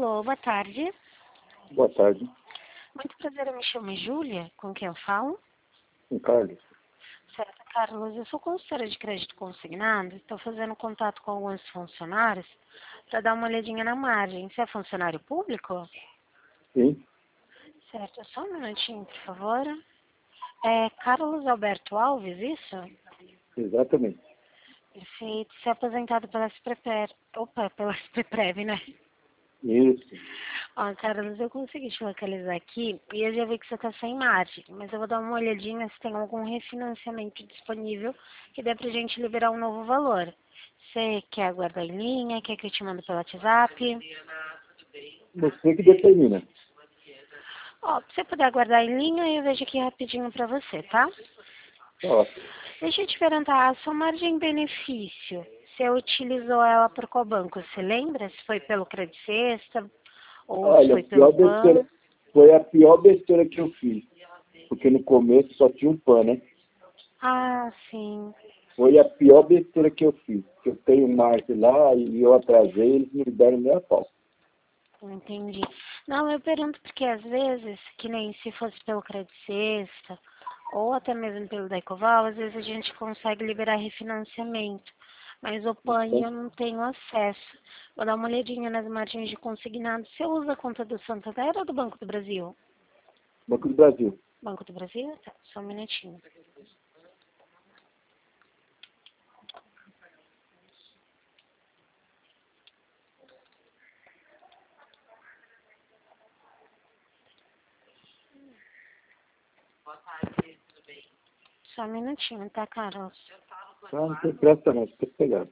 Alô, boa tarde. Boa tarde, Muito prazer, eu me chamo Júlia, com quem eu falo. com Carlos. Certo, Carlos, eu sou consultora de crédito consignado, estou fazendo contato com alguns funcionários para dar uma olhadinha na margem. Você é funcionário público? Sim, Certo, só um minutinho, por favor. É Carlos Alberto Alves, isso? exatamente. Perfeito. Você é aposentado pela SPPR. Opa, pela SPPREV, né? Isso. Ó, Carlos, eu consegui te localizar aqui e eu já vi que você está sem margem, mas eu vou dar uma olhadinha se tem algum refinanciamento disponível que dê pra gente liberar um novo valor. Você quer aguardar em linha? Quer que eu te mande pelo WhatsApp? Você que determina. Ó, se você puder aguardar em linha, eu vejo aqui rapidinho pra você, tá? Tá ótimo. Deixa eu te perguntar, a sua margem benefício, você utilizou ela por qual banco? Você lembra? Se foi pelo Credit Sexta ou se Olha, foi pelo PAN? foi a pior besteira que eu fiz. Porque no começo só tinha um PAN, né? Ah, sim. Foi a pior besteira que eu fiz. Eu tenho margem lá e eu atrasei, eles me deram meia pau. Entendi. Não, eu pergunto porque às vezes, que nem se fosse pelo Credit Sexta, ou até mesmo pelo Daicoval, às vezes a gente consegue liberar refinanciamento. Mas o PAN Então, eu não tenho acesso. Vou dar uma olhadinha nas margens de consignado. Você usa a conta do Santander ou do Banco do Brasil? Banco do Brasil. Banco do Brasil? Tá, só um minutinho. Só um minutinho, tá, Carlos? Ah, não tem pressa não, fica pegado.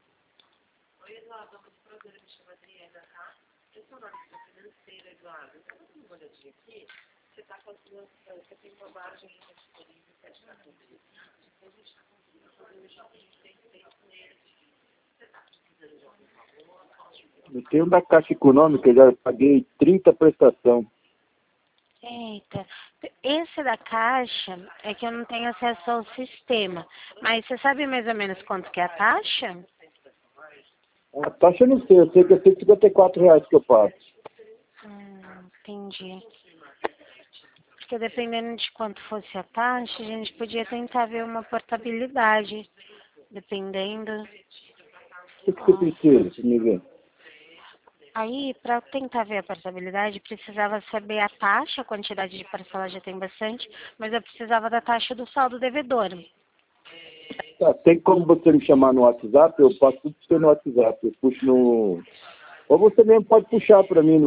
Eu tenho da Caixa Econômica, já paguei 30 prestação. Eita, esse da Caixa é que eu não tenho acesso ao sistema. Mas você sabe mais ou menos quanto que é a taxa? A taxa eu não sei, eu sei que é R$ 154 que eu pago. Entendi. Porque dependendo de quanto fosse a taxa, a gente podia tentar ver uma portabilidade. Dependendo. O que você precisa, se me ver? Aí, para tentar ver a portabilidade, precisava saber a taxa, a quantidade de parcela já tem bastante, mas eu precisava da taxa do saldo devedor. Tá, tem como você me chamar no WhatsApp? Eu passo tudo pra você no WhatsApp. Eu puxo no... Ou você mesmo pode puxar para mim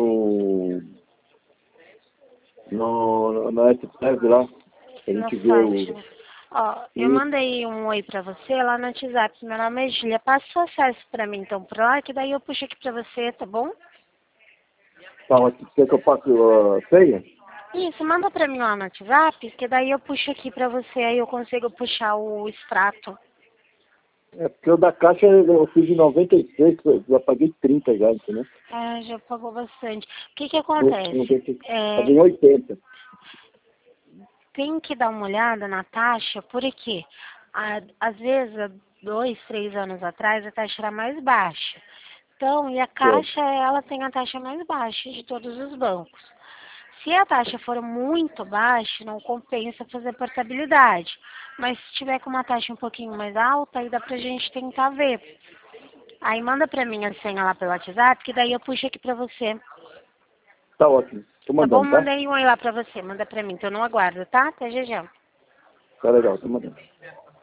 na SPEV lá. A No gente vê site, o... né? Ó, eu E, mandei um oi pra você lá no WhatsApp. Meu nome é Júlia. Passa o acesso pra mim então por lá, que daí eu puxo aqui pra você, tá bom? fala que você que eu passo a senha? Isso, manda pra mim lá no WhatsApp, que daí eu puxo aqui pra você, aí eu consigo puxar o extrato. É porque o da Caixa eu fiz em 96, eu já paguei 30 já, entendeu? Ah, já pagou bastante. O que que acontece? 90, É, paguei em 80. tem que dar uma olhada na taxa, porque às vezes, há 2, 3 anos atrás, a taxa era mais baixa. Então, e a Certo. Caixa, ela tem a taxa mais baixa de todos os bancos. Se a taxa for muito baixa, não compensa fazer portabilidade. Mas se tiver com uma taxa um pouquinho mais alta, aí dá pra gente tentar ver. Aí manda pra mim a senha lá pelo WhatsApp, que daí eu puxo aqui pra você. Tá ótimo. Tô Tá bom? mandando, tá? Mandei um oi lá pra você. Manda pra mim, então eu não aguardo, tá? Até já já. Tá legal, tô mandando.